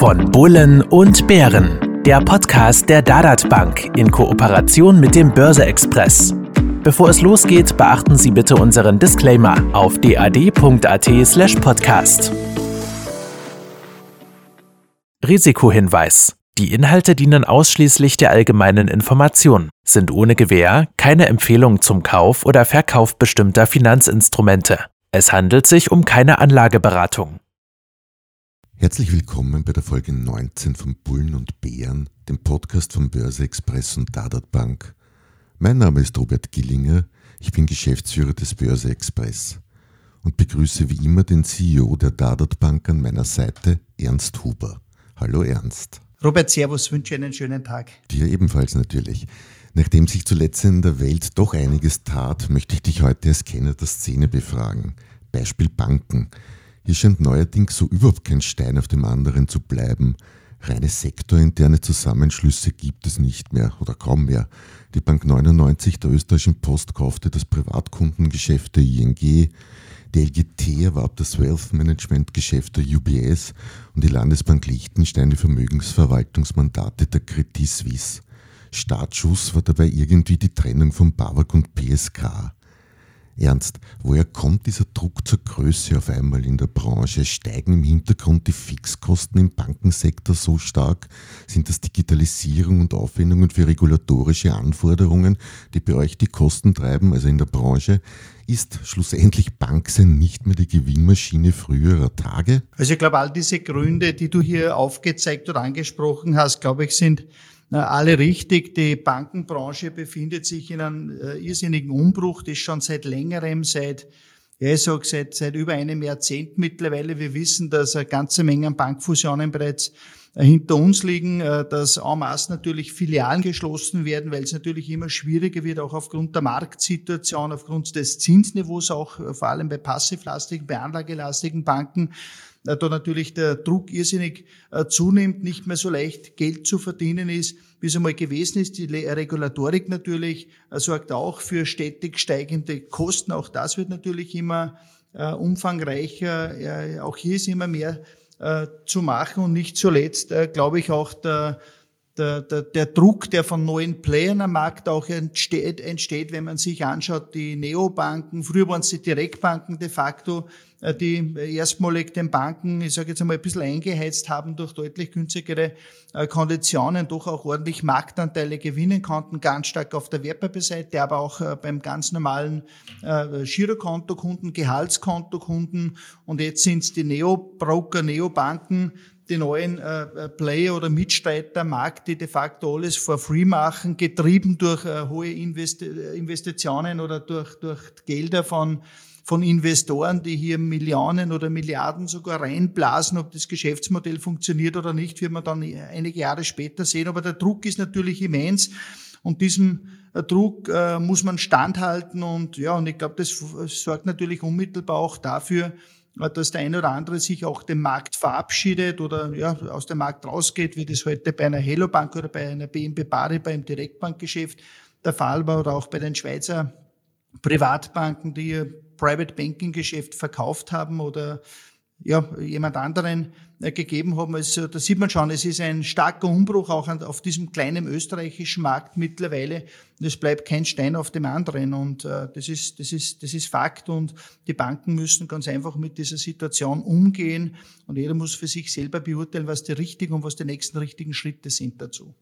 Von Bullen und Bären, der Podcast der Dadat Bank in Kooperation mit dem Börse-Express. Bevor es losgeht, beachten Sie bitte unseren Disclaimer auf dad.at/podcast. Risikohinweis: Die Inhalte dienen ausschließlich der allgemeinen Information, sind ohne Gewähr keine Empfehlung zum Kauf oder Verkauf bestimmter Finanzinstrumente. Es handelt sich um keine Anlageberatung. Herzlich willkommen bei der Folge 19 von Bullen und Bären, dem Podcast von Börse Express und Dadat Bank. Mein Name ist Robert Gillinger, ich bin Geschäftsführer des Börse Express und begrüße wie immer den CEO der Dadat Bank an meiner Seite, Ernst Huber. Hallo Ernst. Robert, servus, wünsche einen schönen Tag. Dir ebenfalls natürlich. Nachdem sich zuletzt in der Welt doch einiges tat, möchte ich dich heute als Kenner der Szene befragen. Beispiel Banken. Hier scheint neuerdings so überhaupt kein Stein auf dem anderen zu bleiben. Reine sektorinterne Zusammenschlüsse gibt es nicht mehr oder kaum mehr. Die Bank 99 der Österreichischen Post kaufte das Privatkundengeschäft der ING, die LGT erwarb das Wealth Management Geschäft der UBS und die Landesbank Liechtenstein die Vermögensverwaltungsmandate der Credit Suisse. Startschuss war dabei irgendwie die Trennung von BAWAG und PSK. Ernst, woher kommt dieser Druck zur Größe auf einmal in der Branche? Steigen im Hintergrund die Fixkosten im Bankensektor so stark? Sind das Digitalisierung und Aufwendungen für regulatorische Anforderungen, die bei euch die Kosten treiben, also in der Branche? Ist schlussendlich Banksein nicht mehr die Gewinnmaschine früherer Tage? Also ich glaube, all diese Gründe, die du hier aufgezeigt oder angesprochen hast, glaube ich, sind alle richtig. Die Bankenbranche befindet sich in einem irrsinnigen Umbruch, das schon seit längerem, seit über einem Jahrzehnt mittlerweile. Wir wissen, dass eine ganze Menge an Bankfusionen bereits hinter uns liegen, dass en masse natürlich Filialen geschlossen werden, weil es natürlich immer schwieriger wird, auch aufgrund der Marktsituation, aufgrund des Zinsniveaus, auch vor allem bei passivlastigen, bei anlagelastigen Banken, da natürlich der Druck irrsinnig zunimmt, nicht mehr so leicht Geld zu verdienen ist, wie es einmal gewesen ist. Die Regulatorik natürlich sorgt auch für stetig steigende Kosten. Auch das wird natürlich immer umfangreicher. Auch hier ist immer mehr zu machen und nicht zuletzt, glaube ich, auch der Druck, der von neuen Playern am Markt auch entsteht, wenn man sich anschaut, die Neobanken, früher waren es die Direktbanken de facto, die erstmalig den Banken, ich sage jetzt einmal, ein bisschen eingeheizt haben durch deutlich günstigere Konditionen, doch auch ordentlich Marktanteile gewinnen konnten, ganz stark auf der Wertpapierseite, aber auch beim ganz normalen Girokontokunden, Gehaltskontokunden, und jetzt sind es die Neobroker, Neobanken, die neuen Player oder Mitstreiter am Markt, die de facto alles for free machen, getrieben durch hohe Investitionen oder durch Gelder von Investoren, die hier Millionen oder Milliarden sogar reinblasen. Ob das Geschäftsmodell funktioniert oder nicht, wird man dann einige Jahre später sehen. Aber der Druck ist natürlich immens und diesem Druck muss man standhalten und ich glaube, das sorgt natürlich unmittelbar auch dafür, dass der eine oder andere sich auch dem Markt verabschiedet oder aus dem Markt rausgeht, wie das heute bei einer Hello Bank oder bei einer BNP Paribas im Direktbankgeschäft der Fall war oder auch bei den Schweizer Privatbanken, die ihr Private Banking Geschäft verkauft haben oder jemand anderen gegeben haben. Also da sieht man schon, es ist ein starker Umbruch auch auf diesem kleinen österreichischen Markt mittlerweile. Und es bleibt kein Stein auf dem anderen. Und das ist Fakt. Und die Banken müssen ganz einfach mit dieser Situation umgehen. Und jeder muss für sich selber beurteilen, was die richtigen und was die nächsten richtigen Schritte sind dazu.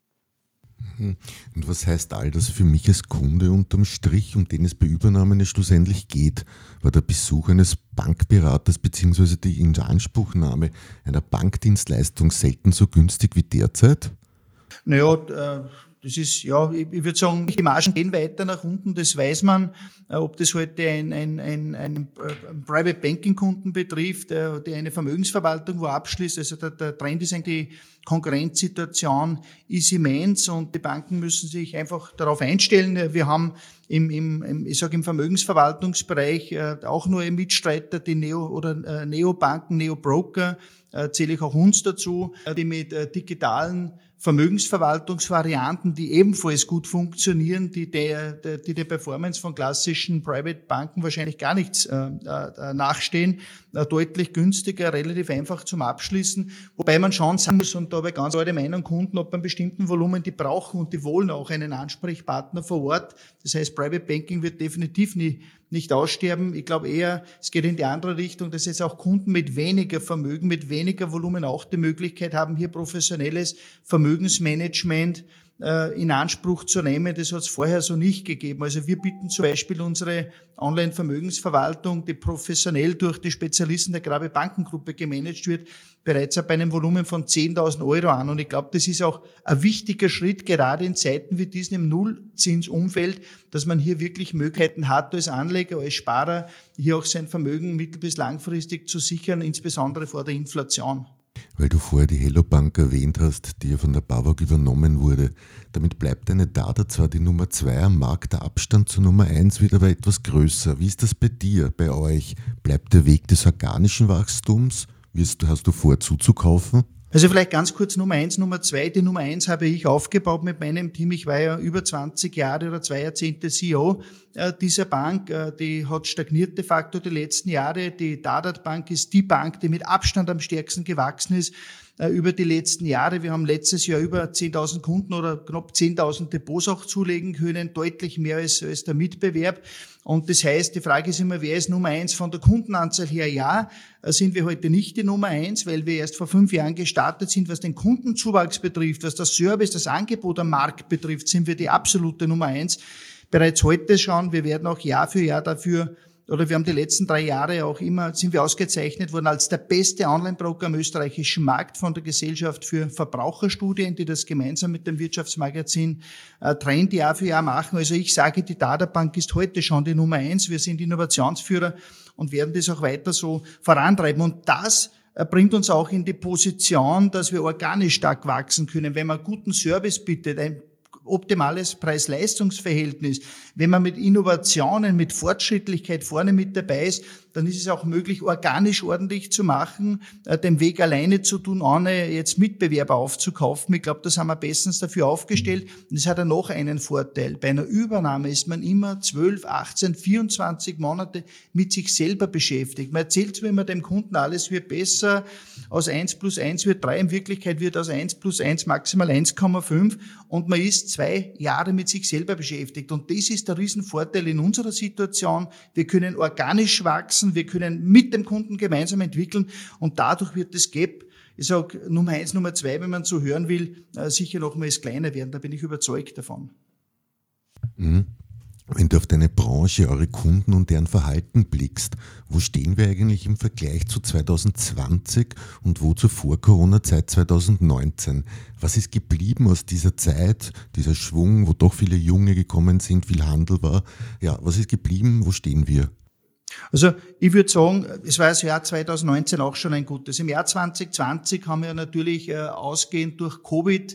Und was heißt all das für mich als Kunde unterm Strich, um den es bei Übernahmen schlussendlich geht? War der Besuch eines Bankberaters bzw. die Inanspruchnahme einer Bankdienstleistung selten so günstig wie derzeit? Naja, das ist, ich würde sagen, die Margen gehen weiter nach unten, das weiß man. Ob das heute ein Private Banking Kunden betrifft, der eine Vermögensverwaltung wo abschließt. Also der Trend ist eigentlich, die Konkurrenzsituation ist immens und die Banken müssen sich einfach darauf einstellen. Wir haben im Vermögensverwaltungsbereich auch neue Mitstreiter, die Neobanken, Neobroker, zähle ich auch uns dazu, die mit digitalen Vermögensverwaltungsvarianten, die ebenfalls gut funktionieren, die der Performance von klassischen Private Banken wahrscheinlich gar nichts nachstehen, deutlich günstiger, relativ einfach zum Abschließen, wobei man schon sagen muss, und da habe ich ganz klar die Meinung, Kunden ab einem bestimmten Volumen, die brauchen und die wollen auch einen Ansprechpartner vor Ort. Das heißt, Private Banking wird definitiv nicht aussterben. Ich glaube eher, es geht in die andere Richtung, dass jetzt auch Kunden mit weniger Vermögen, mit weniger Volumen auch die Möglichkeit haben, hier professionelles Vermögensmanagement in Anspruch zu nehmen. Das hat es vorher so nicht gegeben. Also wir bieten zum Beispiel unsere Online-Vermögensverwaltung, die professionell durch die Spezialisten der Grabe Bankengruppe gemanagt wird, bereits ab einem Volumen von 10.000 Euro an. Und ich glaube, das ist auch ein wichtiger Schritt, gerade in Zeiten wie diesen im Nullzinsumfeld, dass man hier wirklich Möglichkeiten hat, als Anleger, als Sparer, hier auch sein Vermögen mittel- bis langfristig zu sichern, insbesondere vor der Inflation. Weil du vorher die Hello Bank erwähnt hast, die ja von der BAWAG übernommen wurde. Damit bleibt eine DADA zwar die Nummer 2 am Markt, der Abstand zur Nummer 1 wird aber etwas größer. Wie ist das bei dir, bei euch? Bleibt der Weg des organischen Wachstums? Hast du vor, zuzukaufen? Also vielleicht ganz kurz Nummer 1, Nummer 2. Die Nummer 1 habe ich aufgebaut mit meinem Team. Ich war ja über 20 Jahre oder 2 Jahrzehnte CEO dieser Bank. Die hat stagniert de facto die letzten Jahre. Die DADA Bank ist die Bank, die mit Abstand am stärksten gewachsen ist über die letzten Jahre. Wir haben letztes Jahr über 10.000 Kunden oder knapp 10.000 Depots auch zulegen können, deutlich mehr als der Mitbewerb. Und das heißt, die Frage ist immer, wer ist Nummer 1 von der Kundenanzahl her? Ja, sind wir heute nicht die Nummer 1, weil wir erst vor 5 Jahren gestartet sind, was den Kundenzuwachs betrifft, was das Service, das Angebot am Markt betrifft, sind wir die absolute Nummer 1. Bereits heute schauen, wir werden auch Jahr für Jahr dafür, oder wir haben die letzten 3 Jahre auch immer, sind wir ausgezeichnet worden als der beste Online-Broker am österreichischen Markt von der Gesellschaft für Verbraucherstudien, die das gemeinsam mit dem Wirtschaftsmagazin Trend Jahr für Jahr machen. Also ich sage, die DADA Bank ist heute schon die Nummer 1. Wir sind Innovationsführer und werden das auch weiter so vorantreiben. Und das bringt uns auch in die Position, dass wir organisch stark wachsen können. Wenn man guten Service bietet, ein optimales Preis-Leistungs-Verhältnis, wenn man mit Innovationen, mit Fortschrittlichkeit vorne mit dabei ist, dann ist es auch möglich, organisch ordentlich zu machen, den Weg alleine zu tun, ohne jetzt Mitbewerber aufzukaufen. Ich glaube, da sind wir bestens dafür aufgestellt. Und es hat ja noch einen Vorteil. Bei einer Übernahme ist man immer 12, 18, 24 Monate mit sich selber beschäftigt. Man erzählt zwar immer dem Kunden, alles wird besser, aus 1 plus 1 wird 3, in Wirklichkeit wird aus 1 plus 1 maximal 1,5 und man ist 2 Jahre mit sich selber beschäftigt. Und das ist der Riesenvorteil in unserer Situation. Wir können organisch wachsen, wir können mit dem Kunden gemeinsam entwickeln und dadurch wird das Gap, ich sage Nummer 1, Nummer 2, wenn man so hören will, sicher nochmals kleiner werden. Da bin ich überzeugt davon. Mhm. Wenn du auf deine Branche, eure Kunden und deren Verhalten blickst, wo stehen wir eigentlich im Vergleich zu 2020 und wo zur Vor-Corona-Zeit 2019? Was ist geblieben aus dieser Zeit, dieser Schwung, wo doch viele Junge gekommen sind, viel Handel war? Ja, was ist geblieben? Wo stehen wir? Also ich würde sagen, es war das Jahr 2019 auch schon ein gutes. Im Jahr 2020 haben wir natürlich ausgehend durch Covid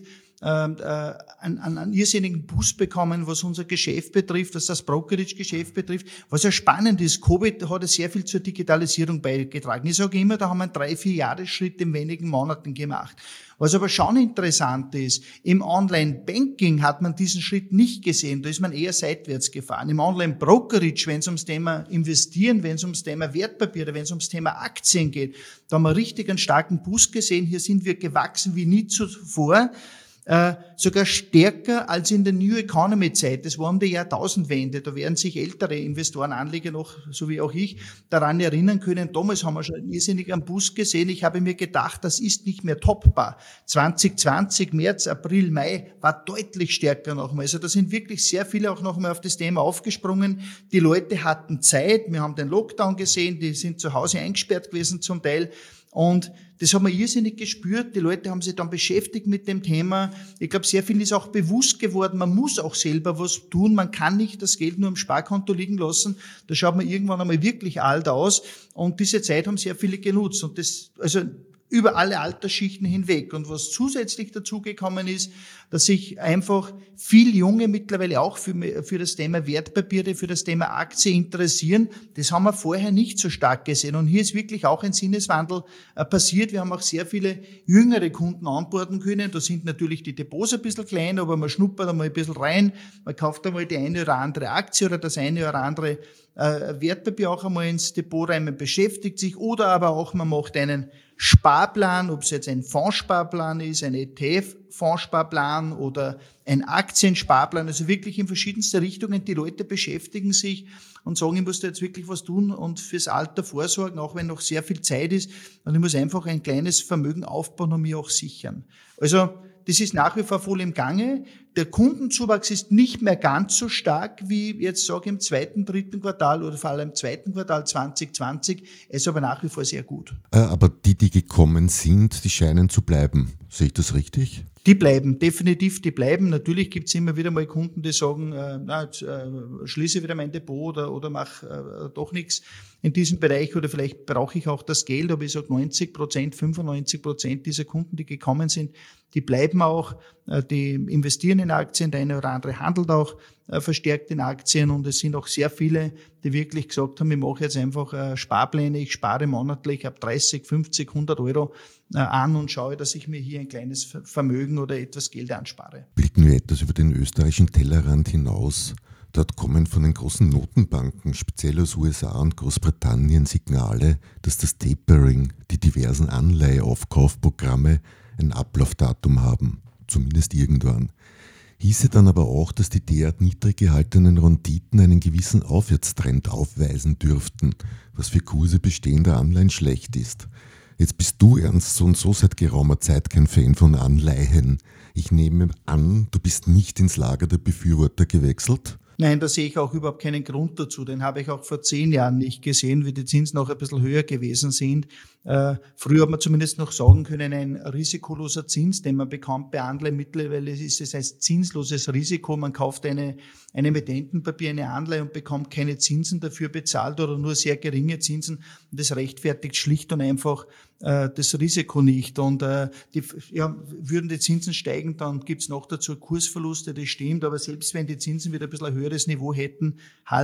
einen irrsinnigen Boost bekommen, was unser Geschäft betrifft, was das Brokerage-Geschäft betrifft. Was ja spannend ist, Covid hat sehr viel zur Digitalisierung beigetragen. Ich sage immer, da haben wir einen 3-4-Jahres-Schritt in wenigen Monaten gemacht. Was aber schon interessant ist, im Online-Banking hat man diesen Schritt nicht gesehen, da ist man eher seitwärts gefahren. Im Online-Brokerage, wenn es ums Thema Investieren, wenn es ums Thema Wertpapiere, wenn es ums Thema Aktien geht, da haben wir richtig einen starken Boost gesehen. Hier sind wir gewachsen wie nie zuvor. Sogar stärker als in der New Economy Zeit. Das war um die Jahrtausendwende. Da werden sich ältere Investoren, Anleger noch, so wie auch ich, daran erinnern können. Damals haben wir schon einen irrsinnigen Boost gesehen. Ich habe mir gedacht, das ist nicht mehr toppbar. 2020, März, April, Mai war deutlich stärker nochmal. Also da sind wirklich sehr viele auch nochmal auf das Thema aufgesprungen. Die Leute hatten Zeit. Wir haben den Lockdown gesehen. Die sind zu Hause eingesperrt gewesen zum Teil. Und das haben wir irrsinnig gespürt. Die Leute haben sich dann beschäftigt mit dem Thema. Ich glaube, sehr viel ist auch bewusst geworden. Man muss auch selber was tun. Man kann nicht das Geld nur im Sparkonto liegen lassen. Da schaut man irgendwann einmal wirklich alt aus. Und diese Zeit haben sehr viele genutzt. Und das, also über alle Altersschichten hinweg. Und was zusätzlich dazugekommen ist, dass sich einfach viel Junge mittlerweile auch für das Thema Wertpapiere, für das Thema Aktie interessieren. Das haben wir vorher nicht so stark gesehen. Und hier ist wirklich auch ein Sinneswandel passiert. Wir haben auch sehr viele jüngere Kunden anborden können. Da sind natürlich die Depots ein bisschen klein, aber man schnuppert einmal ein bisschen rein. Man kauft einmal die eine oder andere Aktie oder das eine oder andere Wertpapier auch einmal ins Depot rein, man beschäftigt sich, oder aber auch man macht einen Sparplan, ob es jetzt ein Fondssparplan ist, ein ETF-Fondssparplan oder ein Aktiensparplan, also wirklich in verschiedenste Richtungen. Die Leute beschäftigen sich und sagen, ich muss da jetzt wirklich was tun und fürs Alter vorsorgen, auch wenn noch sehr viel Zeit ist. Und ich muss einfach ein kleines Vermögen aufbauen und mich auch sichern. Also das ist nach wie vor voll im Gange. Der Kundenzuwachs ist nicht mehr ganz so stark wie jetzt sage ich im zweiten, dritten Quartal oder vor allem im zweiten Quartal 2020. Es ist aber nach wie vor sehr gut. Aber die gekommen sind, die scheinen zu bleiben. Sehe ich das richtig? Die bleiben, definitiv, die bleiben. Natürlich gibt es immer wieder mal Kunden, die sagen, schließe wieder mein Depot oder mach doch nichts in diesem Bereich oder vielleicht brauche ich auch das Geld. Aber ich sage 90%, 95% dieser Kunden, die gekommen sind, die bleiben auch, die investieren in Aktien, der eine oder andere handelt auch verstärkt in Aktien und es sind auch sehr viele, die wirklich gesagt haben, ich mache jetzt einfach Sparpläne, ich spare monatlich ab 30, 50, 100 Euro an und schaue, dass ich mir hier ein kleines Vermögen oder etwas Geld anspare. Blicken wir etwas über den österreichischen Tellerrand hinaus. Dort kommen von den großen Notenbanken, speziell aus USA und Großbritannien, Signale, dass das Tapering, die diversen Anleiheaufkaufprogramme, ein Ablaufdatum haben, zumindest irgendwann. Hieße dann aber auch, dass die derart niedrig gehaltenen Renditen einen gewissen Aufwärtstrend aufweisen dürften, was für Kurse bestehender Anleihen schlecht ist. Jetzt bist du, Ernst, so und so seit geraumer Zeit kein Fan von Anleihen. Ich nehme an, du bist nicht ins Lager der Befürworter gewechselt? Nein, da sehe ich auch überhaupt keinen Grund dazu. Den habe ich auch vor 10 Jahren nicht gesehen, wie die Zinsen noch ein bisschen höher gewesen sind. Früher hat man zumindest noch sagen können, ein risikoloser Zins, den man bekommt bei Anleihen. Mittlerweile ist es ein zinsloses Risiko. Man kauft ein Emittentenpapier, eine Anleihe und bekommt keine Zinsen dafür bezahlt oder nur sehr geringe Zinsen. Und das rechtfertigt schlicht und einfach das Risiko nicht. Und würden die Zinsen steigen, dann gibt's noch dazu Kursverluste, das stimmt. Aber selbst wenn die Zinsen wieder ein bisschen ein höheres Niveau hätten,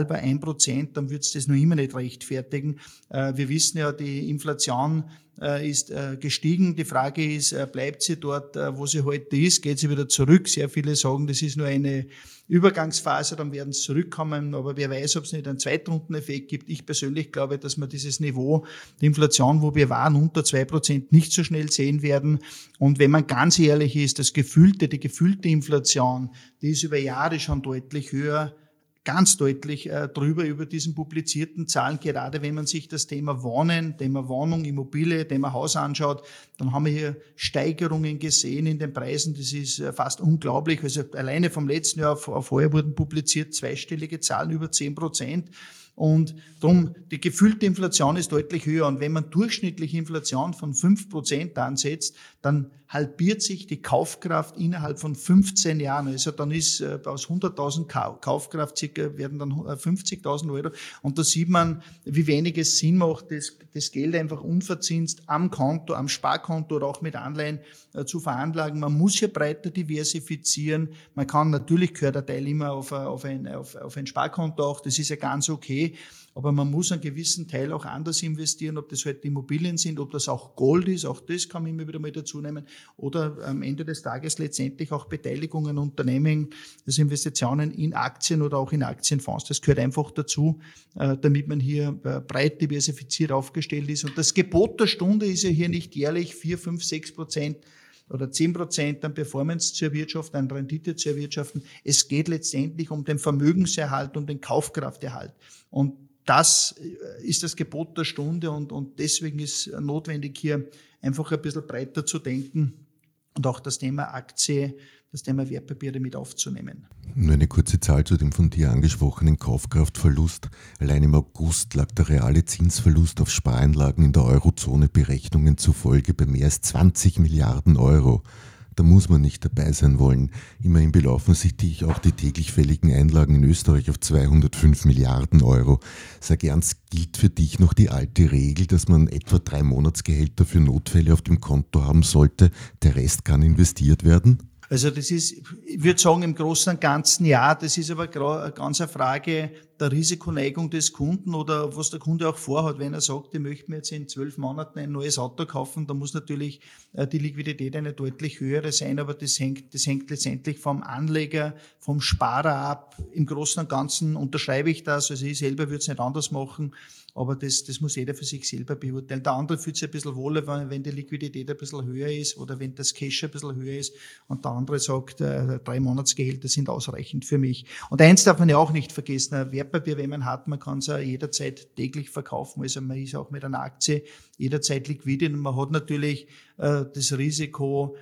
0,5%, dann würde es das noch immer nicht rechtfertigen. Wir wissen ja, die Inflation ist gestiegen. Die Frage ist, bleibt sie dort, wo sie heute ist? Geht sie wieder zurück? Sehr viele sagen, das ist nur eine Übergangsphase, dann werden sie zurückkommen. Aber wer weiß, ob es nicht einen Zweitrundeneffekt gibt. Ich persönlich glaube, dass wir dieses Niveau der Inflation, wo wir waren, unter 2% nicht so schnell sehen werden. Und wenn man ganz ehrlich ist, die gefühlte Inflation, die ist über Jahre schon deutlich höher, ganz deutlich drüber über diesen publizierten Zahlen, gerade wenn man sich das Thema Wohnen, Thema Wohnung, Immobilie, Thema Haus anschaut, dann haben wir hier Steigerungen gesehen in den Preisen, das ist fast unglaublich. Also alleine vom letzten Jahr auf heuer wurden publiziert zweistellige Zahlen über 10%. Und darum, die gefühlte Inflation ist deutlich höher. Und wenn man durchschnittliche Inflation von 5% ansetzt, dann halbiert sich die Kaufkraft innerhalb von 15 Jahren. Also dann ist aus 100.000 Kaufkraft werden dann 50.000 Euro. Und da sieht man, wie wenig es Sinn macht, das Geld einfach unverzinst am Konto, am Sparkonto oder auch mit Anleihen zu veranlagen. Man muss hier breiter diversifizieren. Man kann natürlich, gehört der Teil immer auf ein Sparkonto auch, das ist ja ganz okay. Aber man muss einen gewissen Teil auch anders investieren, ob das halt Immobilien sind, ob das auch Gold ist, auch das kann man immer wieder mal dazu nehmen, oder am Ende des Tages letztendlich auch Beteiligungen, Unternehmen, also Investitionen in Aktien oder auch in Aktienfonds. Das gehört einfach dazu, damit man hier breit diversifiziert aufgestellt ist. Und das Gebot der Stunde ist ja hier nicht jährlich 4, 5, 6% oder 10% an Performance zu erwirtschaften, an Rendite zu erwirtschaften. Es geht letztendlich um den Vermögenserhalt, um den Kaufkrafterhalt. Und das ist das Gebot der Stunde und deswegen ist notwendig, hier einfach ein bisschen breiter zu denken und auch das Thema Aktie, das Thema Wertpapiere mit aufzunehmen. Nur eine kurze Zahl zu dem von dir angesprochenen Kaufkraftverlust. Allein im August lag der reale Zinsverlust auf Spareinlagen in der Eurozone Berechnungen zufolge bei mehr als 20 Milliarden Euro. Da muss man nicht dabei sein wollen. Immerhin belaufen sich auch die täglich fälligen Einlagen in Österreich auf 205 Milliarden Euro. Sag ernst, gilt für dich noch die alte Regel, dass man etwa 3 Monatsgehälter für Notfälle auf dem Konto haben sollte? Der Rest kann investiert werden? Also das ist, ich würde sagen, im Großen und Ganzen ja. Das ist aber ganz eine Frage der Risikoneigung des Kunden oder was der Kunde auch vorhat. Wenn er sagt, ich möchte mir jetzt in 12 Monaten ein neues Auto kaufen, dann muss natürlich die Liquidität eine deutlich höhere sein, aber das hängt letztendlich vom Anleger, vom Sparer ab. Im Großen und Ganzen unterschreibe ich das. Also ich selber würde es nicht anders machen. Aber das muss jeder für sich selber beurteilen. Der andere fühlt sich ein bisschen wohler, wenn die Liquidität ein bisschen höher ist oder wenn das Cash ein bisschen höher ist und der andere sagt, 3 Monatsgehälter sind ausreichend für mich. Und eins darf man ja auch nicht vergessen, ein Wertpapier, wenn man hat, man kann es ja jederzeit täglich verkaufen. Also man ist auch mit einer Aktie jederzeit liquide und man hat natürlich das Risiko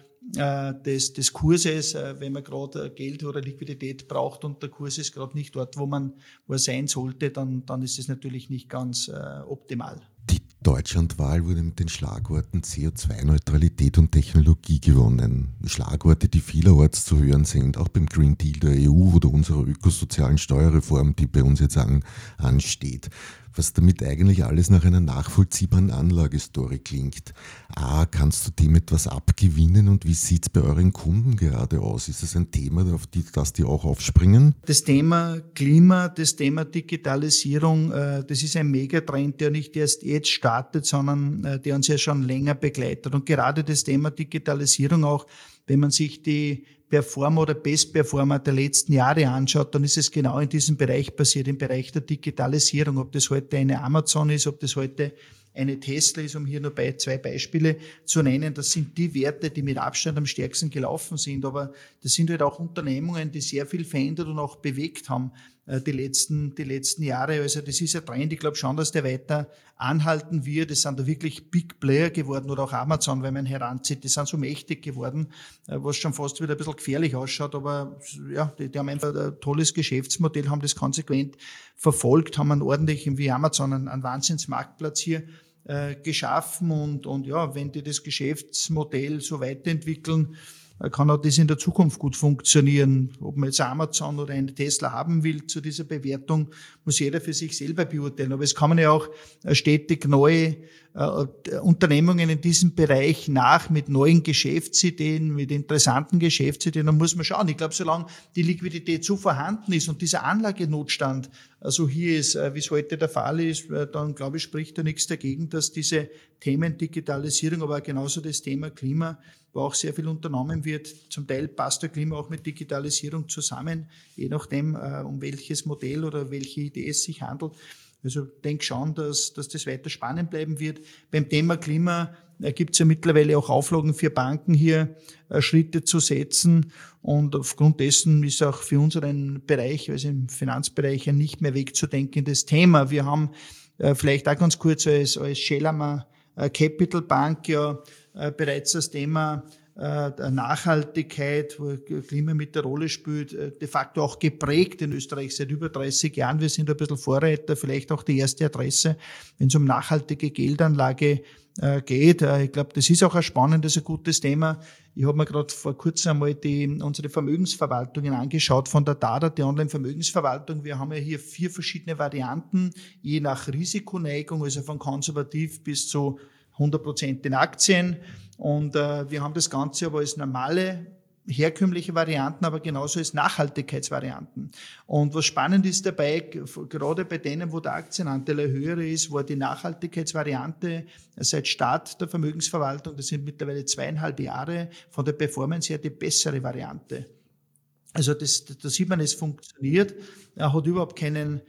des Kurses, wenn man gerade Geld oder Liquidität braucht und der Kurs ist gerade nicht dort, wo er sein sollte, dann ist es natürlich nicht ganz optimal. Die Deutschlandwahl wurde mit den Schlagworten CO2-Neutralität und Technologie gewonnen. Schlagworte, die vielerorts zu hören sind, auch beim Green Deal der EU oder unserer ökosozialen Steuerreform, die bei uns jetzt ansteht. Was damit eigentlich alles nach einer nachvollziehbaren Anlagestory klingt. A, kannst du dem etwas abgewinnen und wie sieht es bei euren Kunden gerade aus? Ist es ein Thema, auf das die auch aufspringen? Das Thema Klima, das Thema Digitalisierung, das ist ein Megatrend, der nicht erst jetzt startet, sondern der uns ja schon länger begleitet. Und gerade das Thema Digitalisierung auch, wenn man sich die Performer oder Best-Performer der letzten Jahre anschaut, dann ist es genau in diesem Bereich passiert, im Bereich der Digitalisierung. Ob das heute eine Amazon ist, ob das heute eine Tesla ist, um hier nur 2 Beispiele zu nennen. Das sind die Werte, die mit Abstand am stärksten gelaufen sind. Aber das sind halt auch Unternehmungen, die sehr viel verändert und auch bewegt haben die letzten Jahre. Also das ist ein Trend. Ich glaube schon, dass der weiter anhalten wird. Es sind da wirklich Big Player geworden oder auch Amazon, wenn man heranzieht. Die sind so mächtig geworden, was schon fast wieder ein bisschen gefährlich ausschaut. Aber ja, die haben einfach ein tolles Geschäftsmodell, haben das konsequent verfolgt, haben einen ordentlichen, wie Amazon, einen Wahnsinnsmarktplatz hier geschaffen. Und ja, wenn die das Geschäftsmodell so weiterentwickeln, kann auch das in der Zukunft gut funktionieren. Ob man jetzt Amazon oder eine Tesla haben will zu dieser Bewertung, muss jeder für sich selber beurteilen. Aber es kommen ja auch stetig neue Unternehmungen in diesem Bereich nach mit neuen Geschäftsideen, mit interessanten Geschäftsideen. Da muss man schauen. Ich glaube, solange die Liquidität so vorhanden ist und dieser Anlagenotstand also hier ist, wie es heute der Fall ist, dann glaube ich, spricht da nichts dagegen, dass diese Themen Digitalisierung, aber auch genauso das Thema Klima, wo auch sehr viel unternommen wird. Zum Teil passt der Klima auch mit Digitalisierung zusammen, je nachdem, um welches Modell oder welche Idee es sich handelt. Also ich denke schon, dass das weiter spannend bleiben wird. Beim Thema Klima gibt es ja mittlerweile auch Auflagen für Banken, hier Schritte zu setzen. Und aufgrund dessen ist auch für unseren Bereich, also im Finanzbereich, ein nicht mehr wegzudenkendes Thema. Wir haben vielleicht auch ganz kurz als Schellammer Capital Bank ja bereits das Thema der Nachhaltigkeit, wo Klima mit der Rolle spielt, de facto auch geprägt in Österreich seit über 30 Jahren. Wir sind ein bisschen Vorreiter, vielleicht auch die erste Adresse, wenn es um nachhaltige Geldanlage geht. Ich glaube, das ist auch ein spannendes, ein gutes Thema. Ich habe mir gerade vor kurzem einmal unsere Vermögensverwaltungen angeschaut von der DADA, die Online-Vermögensverwaltung. Wir haben ja hier 4 verschiedene Varianten, je nach Risikoneigung, also von konservativ bis zu 100% in Aktien. Und wir haben das Ganze aber als normale, herkömmliche Varianten, aber genauso als Nachhaltigkeitsvarianten. Und was spannend ist dabei, gerade bei denen, wo der Aktienanteil höher ist, war die Nachhaltigkeitsvariante seit Start der Vermögensverwaltung, das sind mittlerweile 2,5 Jahre, von der Performance her die bessere Variante. Also da sieht man, es funktioniert, hat überhaupt keinen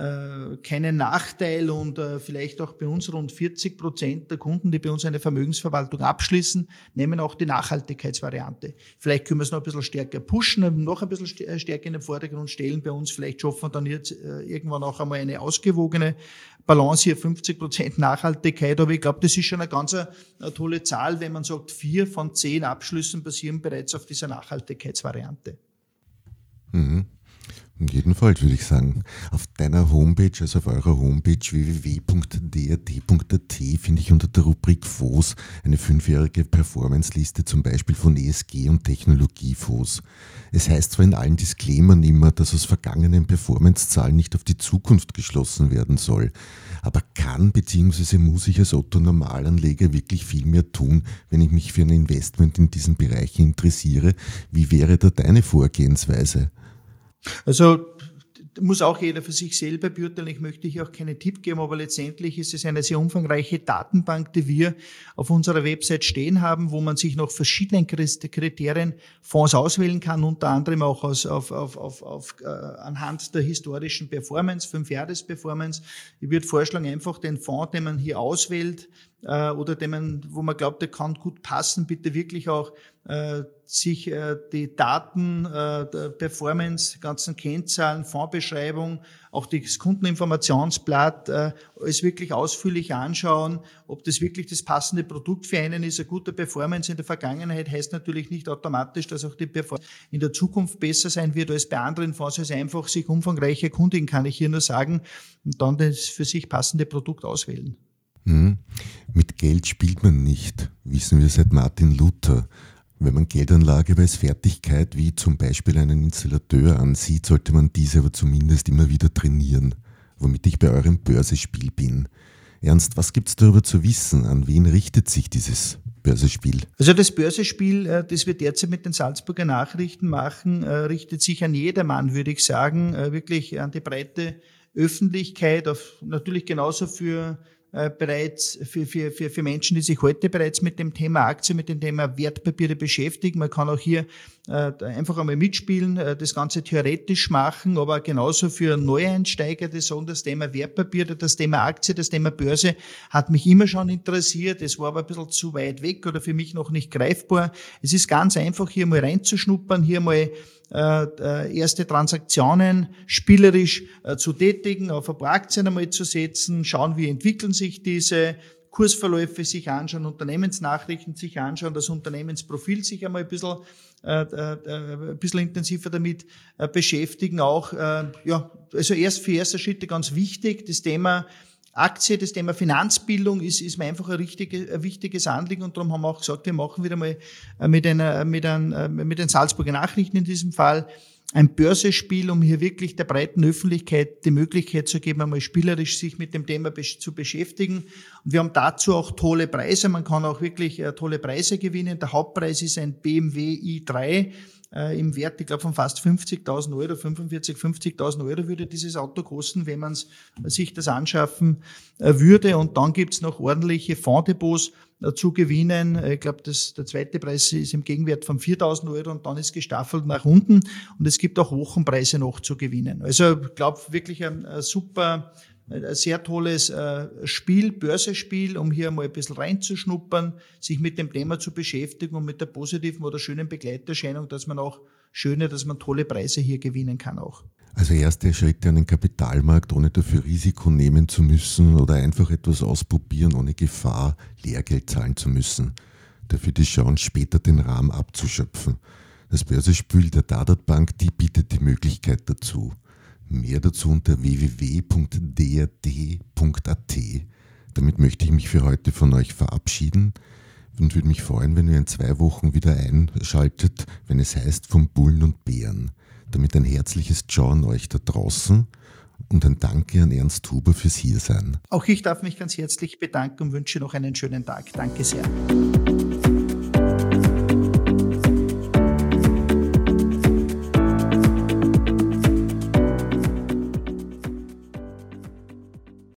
Nachteil und vielleicht auch bei uns rund 40% der Kunden, die bei uns eine Vermögensverwaltung abschließen, nehmen auch die Nachhaltigkeitsvariante. Vielleicht können wir es noch ein bisschen stärker pushen, noch ein bisschen stärker in den Vordergrund stellen. Bei uns vielleicht schaffen wir dann jetzt irgendwann auch einmal eine ausgewogene Balance hier, 50% Nachhaltigkeit. Aber ich glaube, das ist schon eine ganz eine tolle Zahl, wenn man sagt, 4 von 10 Abschlüssen basieren bereits auf dieser Nachhaltigkeitsvariante. Mhm. Jedenfalls würde ich sagen, auf deiner Homepage, also auf eurer Homepage www.drt.at finde ich unter der Rubrik Fonds eine 5-jährige Performance-Liste zum Beispiel von ESG und Technologiefonds. Es heißt zwar in allen Disclaimern immer, dass aus vergangenen Performance-Zahlen nicht auf die Zukunft geschlossen werden soll, aber kann bzw. muss ich als Otto-Normalanleger wirklich viel mehr tun, wenn ich mich für ein Investment in diesen Bereichen interessiere? Wie wäre da deine Vorgehensweise? Also muss auch jeder für sich selber beurteilen. Ich möchte hier auch keinen Tipp geben, aber letztendlich ist es eine sehr umfangreiche Datenbank, die wir auf unserer Website stehen haben, wo man sich nach verschiedenen Kriterien Fonds auswählen kann, unter anderem auch anhand der historischen Performance, 5-Jahres-Performance. Ich würde vorschlagen, einfach den Fonds, den man hier auswählt, oder wo man glaubt, der kann gut passen, bitte wirklich auch sich die Daten, der Performance, ganzen Kennzahlen, Fondsbeschreibung, auch das Kundeninformationsblatt, alles wirklich ausführlich anschauen, ob das wirklich das passende Produkt für einen ist. Eine gute Performance in der Vergangenheit heißt natürlich nicht automatisch, dass auch die Performance in der Zukunft besser sein wird als bei anderen Fonds. Also einfach sich umfangreich erkundigen, kann ich hier nur sagen, und dann das für sich passende Produkt auswählen. Mit Geld spielt man nicht, wissen wir seit Martin Luther. Wenn man Geldanlage als Fertigkeit wie zum Beispiel einen Installateur ansieht, sollte man diese aber zumindest immer wieder trainieren, womit ich bei eurem Börsespiel bin. Ernst, was gibt's darüber zu wissen? An wen richtet sich dieses Börsespiel? Also das Börsespiel, das wir derzeit mit den Salzburger Nachrichten machen, richtet sich an jedermann, würde ich sagen, wirklich an die breite Öffentlichkeit, natürlich genauso für Menschen, die sich heute bereits mit dem Thema Aktien, mit dem Thema Wertpapiere beschäftigen. Man kann auch hier einfach einmal mitspielen, das Ganze theoretisch machen, aber genauso für Neueinsteiger, die sagen, das Thema Wertpapiere, das Thema Aktie, das Thema Börse hat mich immer schon interessiert. Es war aber ein bisschen zu weit weg oder für mich noch nicht greifbar. Es ist ganz einfach, hier mal reinzuschnuppern, hier mal erste Transaktionen spielerisch zu tätigen, auf ein paar Aktien einmal zu setzen, schauen, wie entwickeln sich diese Kursverläufe, sich anschauen, Unternehmensnachrichten sich anschauen, das Unternehmensprofil sich einmal ein bisschen intensiver damit beschäftigen. Auch, also für erste Schritte ganz wichtig, das Thema Aktie, das Thema Finanzbildung ist mir einfach ein wichtiges Anliegen, und darum haben wir auch gesagt, wir machen wieder mal mit den Salzburger Nachrichten in diesem Fall ein Börsespiel, um hier wirklich der breiten Öffentlichkeit die Möglichkeit zu geben, einmal spielerisch sich mit dem Thema zu beschäftigen. Und wir haben dazu auch tolle Preise. Man kann auch wirklich tolle Preise gewinnen. Der Hauptpreis ist ein BMW i3 im Wert, ich glaube, von fast 50.000 Euro, 50.000 Euro würde dieses Auto kosten, wenn man sich das anschaffen würde. Und dann gibt's noch ordentliche Fondsdepots zu gewinnen. Ich glaube, der zweite Preis ist im Gegenwert von 4.000 Euro und dann ist gestaffelt nach unten. Und es gibt auch Wochenpreise noch zu gewinnen. Also ich glaube, wirklich ein sehr tolles Spiel, Börsespiel, um hier mal ein bisschen reinzuschnuppern, sich mit dem Thema zu beschäftigen und mit der positiven oder schönen Begleiterscheinung, dass man tolle Preise hier gewinnen kann auch. Also erste Schritte an den Kapitalmarkt, ohne dafür Risiko nehmen zu müssen oder einfach etwas ausprobieren, ohne Gefahr, Lehrgeld zahlen zu müssen. Dafür die Chance, später den Rahmen abzuschöpfen. Das Börsespiel der Dadat Bank, die bietet die Möglichkeit dazu. Mehr dazu unter www.drt.at. Damit möchte ich mich für heute von euch verabschieden und würde mich freuen, wenn ihr in 2 Wochen wieder einschaltet, wenn es heißt vom Bullen und Bären. Damit ein herzliches Ciao an euch da draußen und ein Danke an Ernst Huber fürs Hiersein. Auch ich darf mich ganz herzlich bedanken und wünsche noch einen schönen Tag. Danke sehr.